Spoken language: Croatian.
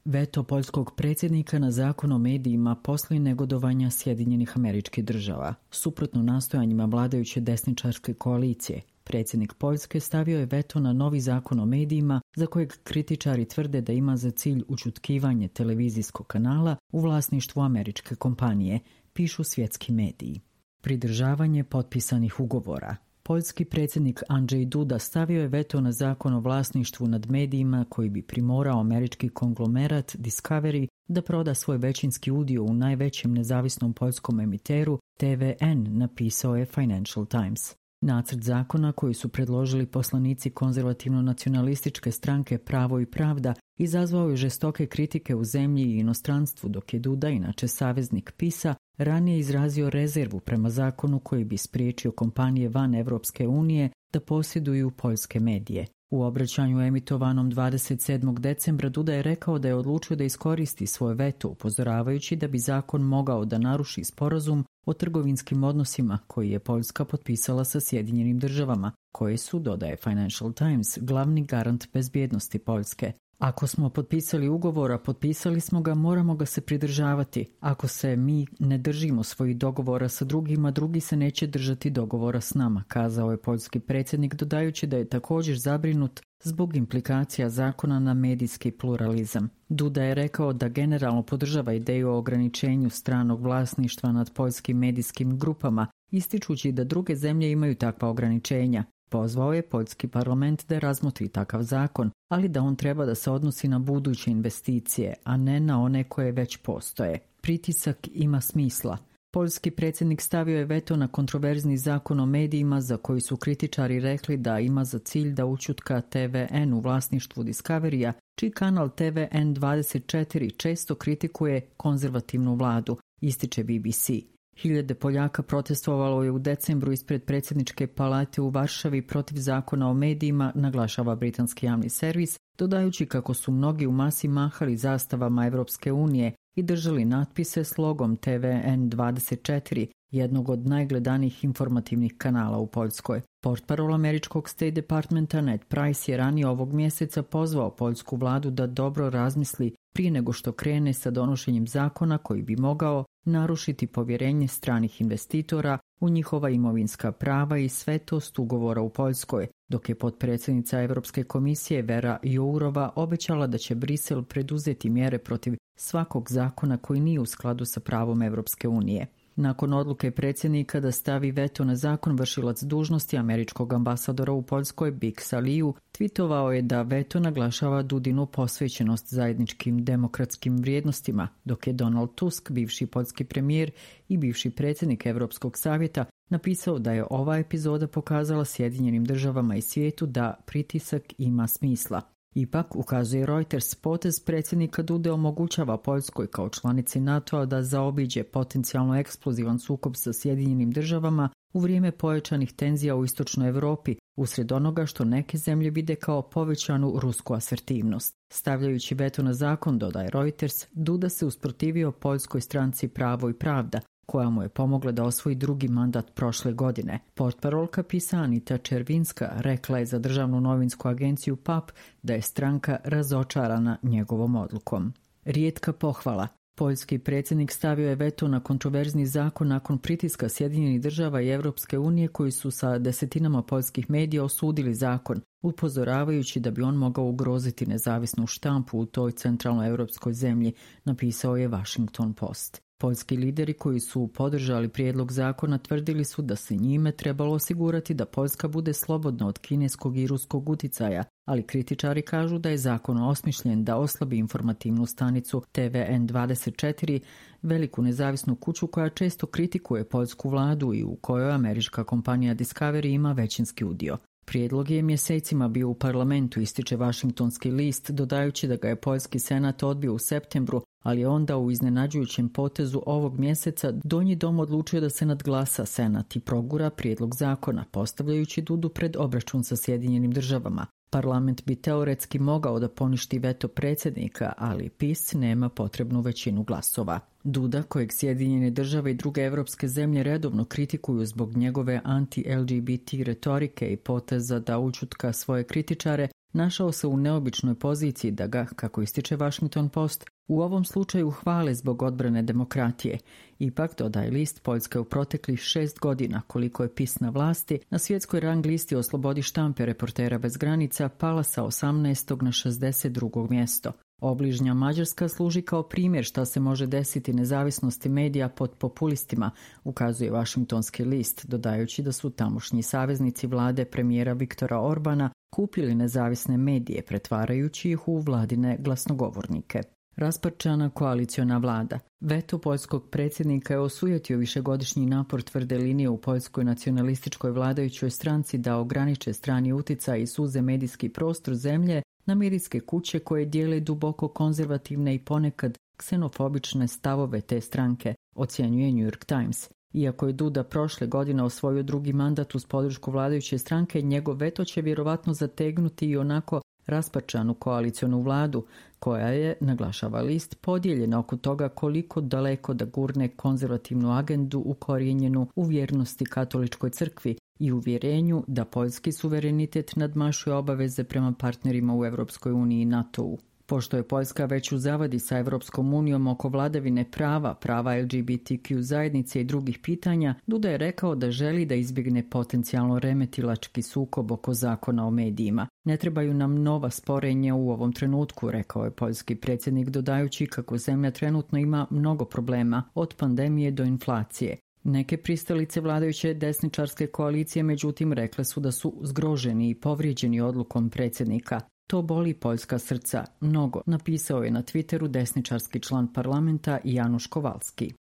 Veto poljskog predsjednika na zakon o medijima poslije negodovanja Sjedinjenih Američkih Država. Suprotno nastojanjima vladajuće desničarske koalicije, predsjednik Poljske stavio je veto na novi zakon o medijima za kojeg kritičari tvrde da ima za cilj ućutkivanje televizijskog kanala u vlasništvu američke kompanije, pišu svjetski mediji. Pridržavanje potpisanih ugovora. Poljski predsjednik Andrzej Duda stavio je veto na zakon o vlasništvu nad medijima koji bi primorao američki konglomerat Discovery da proda svoj većinski udio u najvećem nezavisnom poljskom emiteru TVN, napisao je Financial Times. Nacrt zakona koji su predložili poslanici konzervativno-nacionalističke stranke Pravo i pravda izazvao je žestoke kritike u zemlji i inostranstvu, dok je Duda, inače saveznik PiS-a, ranije izrazio rezervu prema zakonu koji bi spriječio kompanije van Evropske unije da posjeduju poljske medije. U obraćanju emitovanom 27. decembra Duda je rekao da je odlučio da iskoristi svoje veto, upozoravajući da bi zakon mogao da naruši sporazum o trgovinskim odnosima koji je Poljska potpisala sa Sjedinjenim Državama, koje su, dodaje Financial Times, glavni garant bezbjednosti Poljske. Ako smo potpisali ugovor, a potpisali smo ga, moramo ga se pridržavati. Ako se mi ne držimo svojih dogovora sa drugima, drugi se neće držati dogovora s nama, kazao je poljski predsjednik, dodajući da je također zabrinut zbog implikacija zakona na medijski pluralizam. Duda je rekao da generalno podržava ideju o ograničenju stranog vlasništva nad poljskim medijskim grupama, ističući da druge zemlje imaju takva ograničenja. Pozvao je poljski parlament da razmotri takav zakon, ali da on treba da se odnosi na buduće investicije, a ne na one koje već postoje. Pritisak ima smisla. Poljski predsjednik stavio je veto na kontroverzni zakon o medijima za koji su kritičari rekli da ima za cilj da ućutka TVN u vlasništvu Discovery-a, čiji kanal TVN24 često kritikuje konzervativnu vladu, ističe BBC. Hiljade Poljaka protestovalo je u decembru ispred predsjedničke palate u Varšavi protiv zakona o medijima, naglašava britanski javni servis, dodajući kako su mnogi u masi mahali zastavama Evropske unije i držali natpise s logom TVN24, jednog od najgledanijih informativnih kanala u Poljskoj. Portparol američkog State Departmenta Ned Price je ranije ovog mjeseca pozvao poljsku vladu da dobro razmisli prije nego što krene sa donošenjem zakona koji bi mogao narušiti povjerenje stranih investitora u njihova imovinska prava i svetost ugovora u Poljskoj, dok je potpredsjednica Europske komisije Vera Jourova obećala da će Brisel preduzeti mjere protiv svakog zakona koji nije u skladu sa pravom Europske unije. Nakon odluke predsjednika da stavi veto na zakon, vršilac dužnosti američkog ambasadora u Poljskoj Big Saliju twitovao je da veto naglašava Dudinu posvećenost zajedničkim demokratskim vrijednostima, dok je Donald Tusk, bivši poljski premijer i bivši predsjednik Europskog savjeta, napisao da je ova epizoda pokazala Sjedinjenim Državama i svijetu da pritisak ima smisla. Ipak, ukazuje Reuters, potez predsjednika Dude omogućava Poljskoj kao članici NATO-a da zaobiđe potencijalno eksplozivan sukob sa Sjedinjenim Državama u vrijeme pojačanih tenzija u istočnoj Europi, usred onoga što neke zemlje vide kao povećanu rusku asertivnost. Stavljajući veto na zakon, dodaje Reuters, Duda se usprotivio poljskoj stranci Pravo i pravda, koja mu je pomogla da osvoji drugi mandat prošle godine. Portparolka PiS-a Anita Červinska rekla je za državnu novinsku agenciju PAP da je stranka razočarana njegovom odlukom. Rijetka pohvala. Poljski predsjednik stavio je veto na kontroverzni zakon nakon pritiska Sjedinjenih Država i Europske unije koji su sa desetinama poljskih medija osudili zakon, upozoravajući da bi on mogao ugroziti nezavisnu štampu u toj centralnoj europskoj zemlji, napisao je Washington Post. Poljski lideri koji su podržali prijedlog zakona tvrdili su da se njime trebalo osigurati da Poljska bude slobodna od kineskog i ruskog uticaja, ali kritičari kažu da je zakon osmišljen da oslabi informativnu stanicu TVN24, veliku nezavisnu kuću koja često kritikuje poljsku vladu i u kojoj američka kompanija Discovery ima većinski udio. Prijedlog je mjesecima bio u parlamentu, ističe Washingtonski list, dodajući da ga je poljski senat odbio u septembru, ali onda u iznenađujućem potezu ovog mjeseca Donji dom odlučio da se nadglasa senat i progura prijedlog zakona, postavljajući Dudu pred obračun sa Sjedinjenim Državama. Parlament bi teoretski mogao da poništi veto predsjednika, ali PiS nema potrebnu većinu glasova. Duda, kojeg Sjedinjene Države i druge evropske zemlje redovno kritikuju zbog njegove anti-LGBT retorike i poteza da ućutka svoje kritičare, našao se u neobičnoj poziciji da ga, kako ističe Washington Post, u ovom slučaju hvale zbog odbrane demokratije. Ipak, dodaje list, Poljska je u proteklih 6 godina, koliko je PiS na vlasti, na svjetskoj rang listi o slobodi štampe Reportera bez granica pala sa 18. na 62. mjesto. Obližnja Mađarska služi kao primjer šta se može desiti nezavisnosti medija pod populistima, ukazuje Washingtonski list, dodajući da su tamošnji saveznici vlade premijera Viktora Orbana kupili nezavisne medije, pretvarajući ih u vladine glasnogovornike. Rasparčana koaliciona vlada. Veto poljskog predsjednika je osujetio višegodišnji napor tvrde linije u poljskoj nacionalističkoj vladajućoj stranci da ograniče strani uticaj i suze medijski prostor zemlje na medijske kuće koje dijele duboko konzervativne i ponekad ksenofobične stavove te stranke, ocjenjuje New York Times. Iako je Duda prošle godine osvojio drugi mandat uz podršku vladajuće stranke, njegov veto će vjerovatno zategnuti i onako rasparčanu koalicionu vladu, koja je, naglašava list, podijeljena oko toga koliko daleko da gurne konzervativnu agendu ukorijenjenu u vjernosti katoličkoj crkvi i uvjerenju da poljski suverenitet nadmašuje obaveze prema partnerima u Europskoj uniji i NATO-u. Pošto je Poljska već u zavadi sa Europskom unijom oko vladavine prava LGBTQ zajednice i drugih pitanja, Duda je rekao da želi da izbjegne potencijalno remetilački sukob oko zakona o medijima. Ne trebaju nam nova sporenja u ovom trenutku, rekao je poljski predsjednik, dodajući kako zemlja trenutno ima mnogo problema, od pandemije do inflacije. Neke pristalice vladajuće desničarske koalicije međutim rekle su da su zgroženi i povrijeđeni odlukom predsjednika. To boli poljska srca mnogo, napisao je na Twitteru desničarski član parlamenta Janusz Kowalski.